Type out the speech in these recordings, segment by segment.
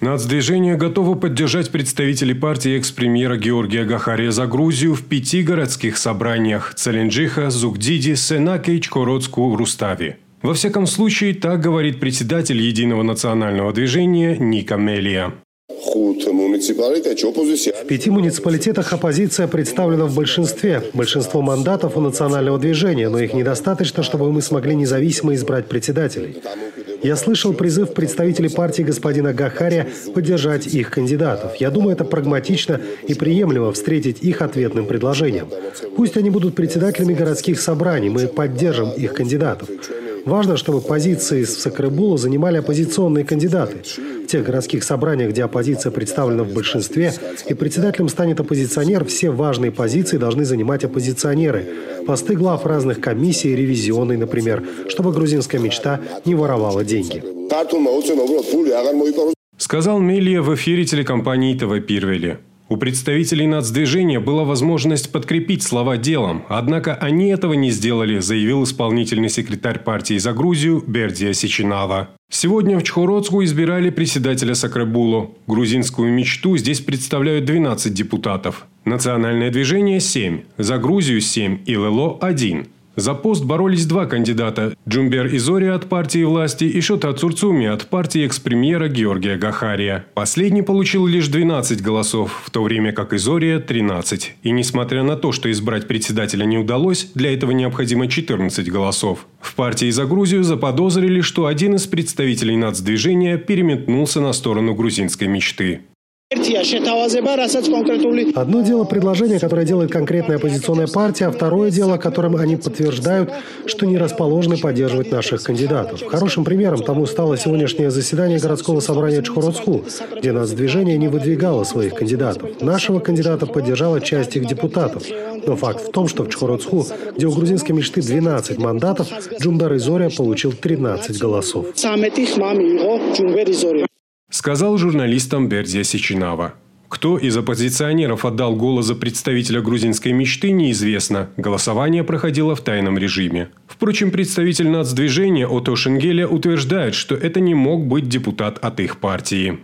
Нацдвижение готово поддержать представителей партии экс-премьера Георгия Гахария за Грузию в 5 городских собраниях – Целенджиха, Зугдиди, Сенаке, Чхородску, Рустави. Во всяком случае, так говорит председатель Единого национального движения Ника Мелия. В 5 муниципалитетах оппозиция представлена в большинстве. Большинство мандатов у национального движения, но их недостаточно, чтобы мы смогли независимо избрать председателей. Я слышал призыв представителей партии господина Гахария поддержать их кандидатов. Я думаю, это прагматично и приемлемо встретить их ответным предложением. Пусть они будут председателями городских собраний, мы поддержим их кандидатов. Важно, чтобы позиции в Сакребулу занимали оппозиционные кандидаты. В тех городских собраниях, где оппозиция представлена в большинстве, и председателем станет оппозиционер, все важные позиции должны занимать оппозиционеры. Посты глав разных комиссий, ревизионной, например, чтобы грузинская мечта не воровала деньги. Сказал Мелия в эфире телекомпании ТВ Пирвели. У представителей нацдвижения была возможность подкрепить слова делом, однако они этого не сделали, заявил исполнительный секретарь партии за Грузию Бердия Сичинава. Сегодня в Чхородску избирали председателя Сакребулу. Грузинскую мечту здесь представляют 12 депутатов. Национальное движение – 7, за Грузию – 7 и ЛЛО – 1. За пост боролись 2 кандидата – Джумбер Изория от партии власти и Шота Цурцуми от партии экс-премьера Георгия Гахария. Последний получил лишь 12 голосов, в то время как Изория – 13. И несмотря на то, что избрать председателя не удалось, для этого необходимо 14 голосов. В партии за Грузию заподозрили, что один из представителей нацдвижения переметнулся на сторону грузинской мечты. Одно дело предложение, которое делает конкретная оппозиционная партия, а второе дело, которым они подтверждают, что не расположены поддерживать наших кандидатов. Хорошим примером тому стало сегодняшнее заседание городского собрания Чхородску, где нацдвижение не выдвигало своих кандидатов. Нашего кандидата поддержала часть их депутатов. Но факт в том, что в Чхородску, где у грузинской мечты 12 мандатов, Джумбер Изория получил 13 голосов. Сказал журналистам Бердия Сичинава. Кто из оппозиционеров отдал голос за представителя грузинской мечты, неизвестно. Голосование проходило в тайном режиме. Впрочем, представитель нацдвижения Ото Шенгеля утверждает, что это не мог быть депутат от их партии.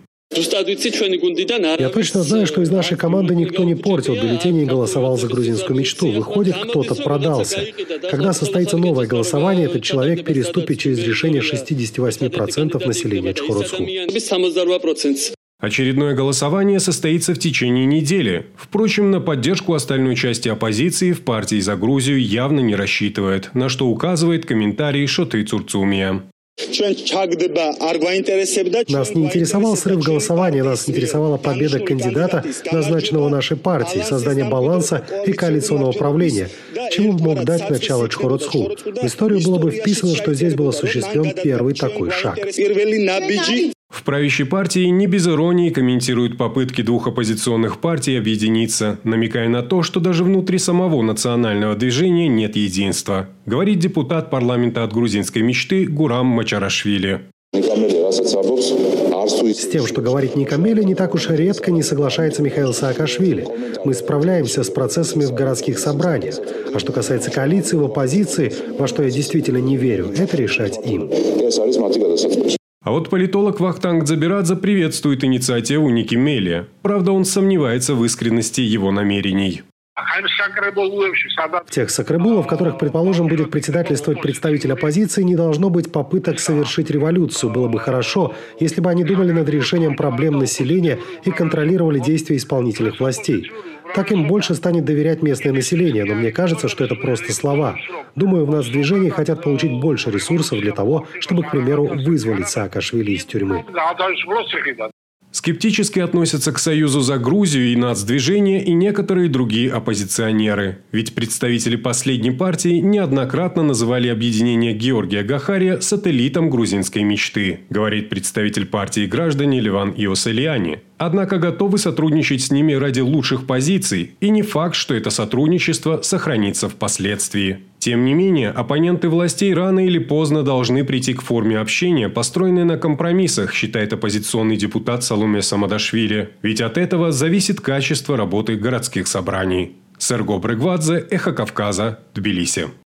Я точно знаю, что из нашей команды никто не портил бюллетени и голосовал за грузинскую мечту. Выходит, кто-то продался. Когда состоится новое голосование, этот человек переступит через решение 68% населения Чхородску. Очередное голосование состоится в течение недели. Впрочем, на поддержку остальной части оппозиции в партии за Грузию явно не рассчитывает, на что указывает комментарий Шоты Цурцумия. Нас не интересовал срыв голосования, нас интересовала победа кандидата, назначенного нашей партией, создание баланса и коалиционного правления, чему мог дать начало Чхородску. В историю было бы вписано, что здесь был осуществлен первый такой шаг. В правящей партии не без иронии комментируют попытки 2 оппозиционных партий объединиться, намекая на то, что даже внутри самого национального движения нет единства, говорит депутат парламента от грузинской мечты Гурам Мачарашвили. С тем, что говорит Ника Мелия, не так уж редко не соглашается Михаил Саакашвили. Мы справляемся с процессами в городских собраниях. А что касается коалиции в оппозиции, во что я действительно не верю, это решать им. А вот политолог Вахтанг Дзабирадзе приветствует инициативу Ники Мелия. Правда, он сомневается в искренности его намерений. В тех Сакребулах, в которых, предположим, будет председательствовать представитель оппозиции, не должно быть попыток совершить революцию. Было бы хорошо, если бы они думали над решением проблем населения и контролировали действия исполнительных властей. Так им больше станет доверять местное население, но мне кажется, что это просто слова. Думаю, в нацдвижении хотят получить больше ресурсов для того, чтобы, к примеру, вызволить Саакашвили из тюрьмы. Скептически относятся к Союзу за Грузию и нацдвижение и некоторые другие оппозиционеры. Ведь представители последней партии неоднократно называли объединение Георгия Гахария сателлитом грузинской мечты, говорит представитель партии граждане Леван Иоселиани. Однако готовы сотрудничать с ними ради лучших позиций, и не факт, что это сотрудничество сохранится впоследствии. Тем не менее, оппоненты властей рано или поздно должны прийти к форме общения, построенной на компромиссах, считает оппозиционный депутат Саломе Самадашвили. Ведь от этого зависит качество работы городских собраний. Серго Брегвадзе, Эхо Кавказа, Тбилиси.